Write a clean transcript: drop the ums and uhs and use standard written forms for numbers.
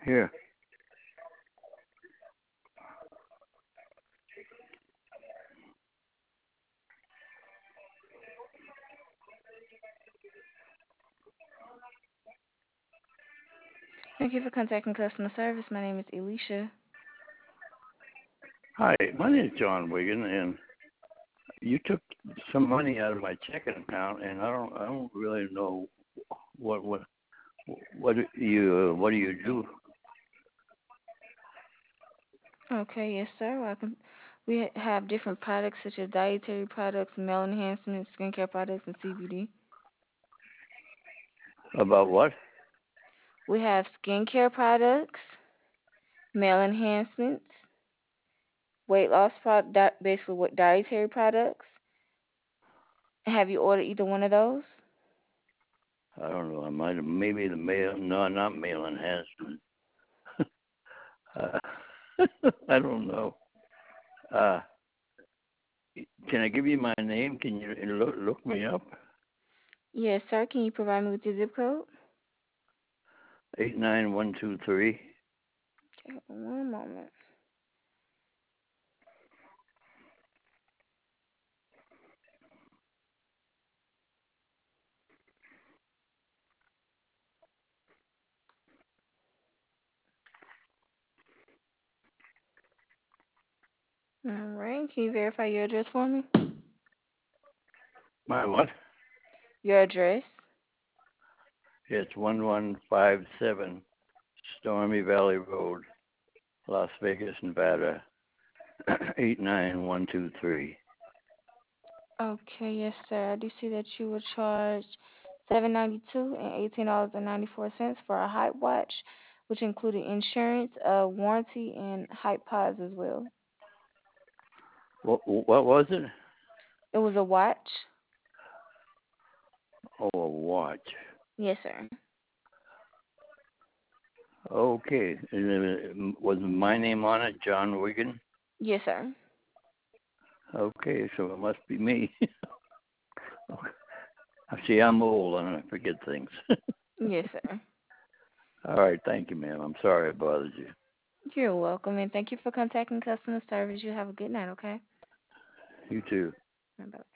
Here. Thank you for contacting customer service. My name is Elisha. Hi, my name is John Wigan, and you took some money out of my checking account, and I don't really know what what what do you do? Okay, yes, sir. We have different products such as dietary products, male enhancements, skincare products, and CBD. About what? We have skincare products, male enhancements, weight loss basically what dietary products. Have you ordered either one of those? I don't know. I might have maybe the mail. No, not mail enhancement. uh, I don't know. Uh, can I give you my name? Can you look me up? Yes, sir. Can you provide me with your zip code? 89123. Okay, one moment. All right. Can you verify your address for me? My what? Your address. It's 1157 Stormy Valley Road, Las Vegas, Nevada, 89123. Okay, yes, sir. I do see that you were charged $7.92 and $18.94 for a Hype watch, which included insurance, warranty, and Hype pods as well. What was it? It was a watch. Oh, a watch. Yes, sir. Okay. Was my name on it, John Wigan? Yes, sir. Okay, so it must be me. See, I'm old and I forget things. Yes, sir. All right, thank you, ma'am. I'm sorry I bothered you. You're welcome, and thank you for contacting customer service. You have a good night, okay? You too. Bye.